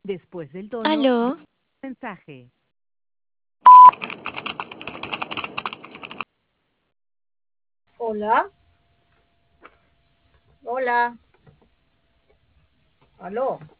Después del tono, Aló, mensaje. Hola, hola, aló.